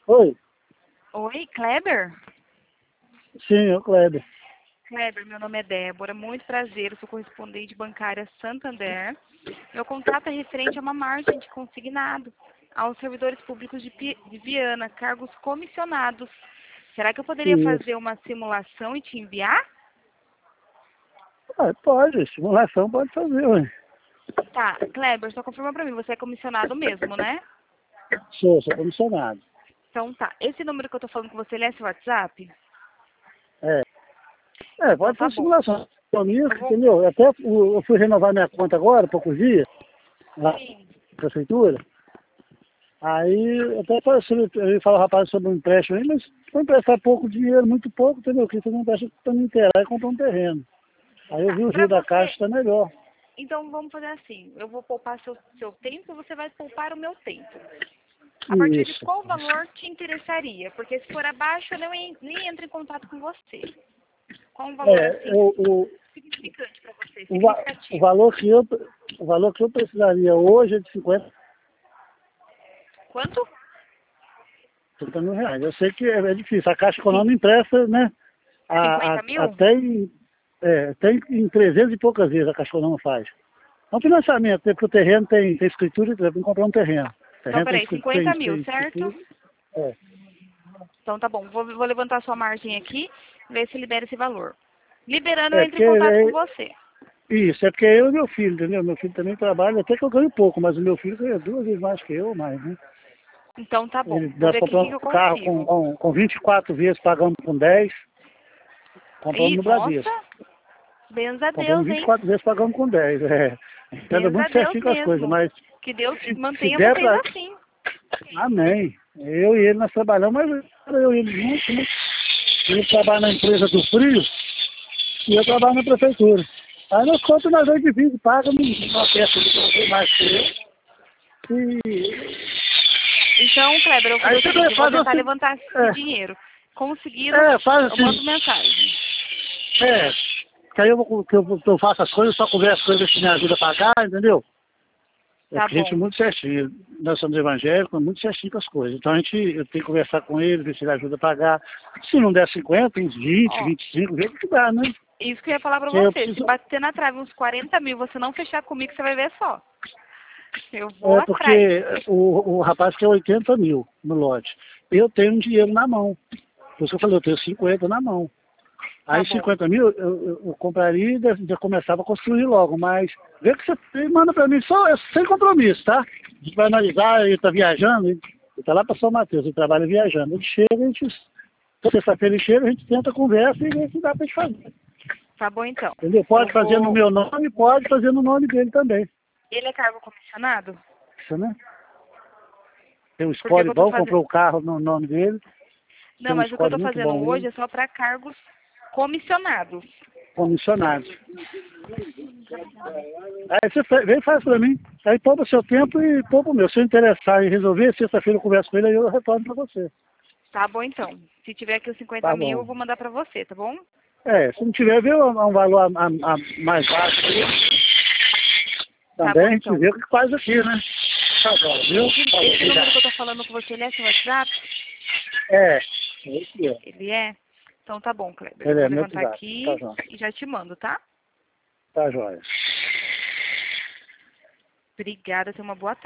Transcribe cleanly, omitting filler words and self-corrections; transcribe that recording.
Oi, Oi, Kleber? sim, é o Kleber. Kleber, meu nome é Débora, muito prazer, eu sou correspondente bancária Santander. Meu contato é referente a uma margem de consignado aos servidores públicos de Viana, cargos comissionados. Será que eu poderia Isso. fazer uma simulação e te enviar? Ah, pode, simulação pode fazer, ué. Tá, Kleber, só confirma pra mim, você é comissionado mesmo, né? Sou comissionado. Então tá, esse número que eu tô falando com você, ele é seu WhatsApp? É, Então pode tá ser bom. simulação. Comigo, Eu vou... entendeu? Até eu fui renovar minha conta agora, há poucos dias, lá Sim. na prefeitura. Aí, até eu ia falar, rapaz, sobre um empréstimo aí, mas vou emprestar pouco dinheiro, muito pouco, entendeu? Eu queria fazer um empréstimo para me inteirar e comprar um terreno. Aí eu Tá, vi o pra Rio da você, Caixa, está melhor. então vamos fazer assim, eu vou poupar seu tempo e você vai poupar o meu tempo. A partir de Isso. qual valor te interessaria? Porque se for abaixo, eu nem entro em contato com você. Qual um valor É, assim significante para você? o, va- o, Significativo. valor que eu, o valor que eu precisaria hoje é de Quanto? 50 mil reais. Eu sei que é difícil. A Caixa Econômica empresta, né? 50 mil? Até em 300 e poucas vezes a Caixa Econômica faz. É um financiamento, porque o terreno tem escritura, tem que comprar um terreno. O Então, terreno tem peraí, escritura, 50 mil, tem certo? escritura. É. Então tá bom, vou levantar sua margem aqui, ver se libera esse valor. Liberando, eu É entro em porque contato com você. isso, é porque eu e meu filho, entendeu? Meu filho também trabalha, até que eu ganho pouco, mas o meu filho ganha 2 vezes mais que eu, mais, né? Então tá bom, Ele vou dá ver pra aqui o comprar que eu um carro consigo. com 24 vezes, pagando com 10, compramos Ih, no Bradesco. nossa, benza a Compramos Deus, hein? 24 vezes, pagamos com 10. É. Anda Benza a muito Deus certinho com as coisas, mesmo. mas Que Deus se mantenha der vocês pra. assim. Amém. Eu e ele nós trabalhamos, mas eu e ele juntos, né? Ele trabalha na empresa do frio e eu trabalho na prefeitura. Aí nós contas nós aí dividimos, paga uma peça de mais que eu. Então, Kleber, eu vou Aí fazer o seguinte, você eu vou faz tentar assim. levantar esse dinheiro. Conseguindo, Faz eu assim. mando mensagem. É. Que aí eu faço as coisas, só converso com ele que me ajuda a pagar, entendeu? É Tá porque a gente é bom. muito certinho. Nós somos evangélicos, muito certinho com as coisas. Então eu tenho que conversar com ele, ver se ele ajuda a pagar. Se não der 50, uns 20, Ó, 25, ver o que dá, né? isso que eu ia falar pra Porque eu você. Se preciso. bater na trave uns 40 mil, você não fechar comigo, você vai ver só. Eu vou É atrás. porque o rapaz quer 80 mil no lote. Eu tenho um dinheiro na mão. Por isso que eu falei, eu tenho 50 na mão. Tá Aí bom. 50 mil eu compraria e já começava a construir logo, mas vê que você manda pra mim só sem compromisso, tá? A gente vai analisar, ele tá viajando, ele tá lá pra São Mateus, ele trabalha viajando. Ele chega, sexta-feira ele chega, a gente tenta conversa e vê se dá pra gente fazer. Tá bom, então. Entendeu? Eu Pode fazer no vou... meu nome, pode fazer no nome dele também. Ele é cargo comissionado? Isso, né? Tem um Porque o que score eu tô bom, fazendo... comprou o carro no nome dele, Não, tem um mas o que eu score tô muito fazendo bom hoje ele, é só pra cargos comissionados. comissionado. Aí você vem e faz pra mim. Aí poupa seu tempo e poupa o meu. Se eu interessar em resolver, sexta-feira eu converso com ele, aí eu retorno pra você. Tá bom, então. Se tiver aqui os 50 Tá mil, eu bom. vou mandar pra você, tá bom? Se não tiver, vê um valor mais baixo aí. Tá bom, Também a gente então. vê o que faz aqui, né? Tá bom, viu? Falou, Esse número que obrigado. eu tô falando com você, ele é seu WhatsApp? É, esse é. Ele é? Então tá bom, Kleber. Eu Ele vou é meu levantar WhatsApp. Tá aqui joia. e já te mando, tá? Tá joia. Obrigada, tenha uma boa tarde.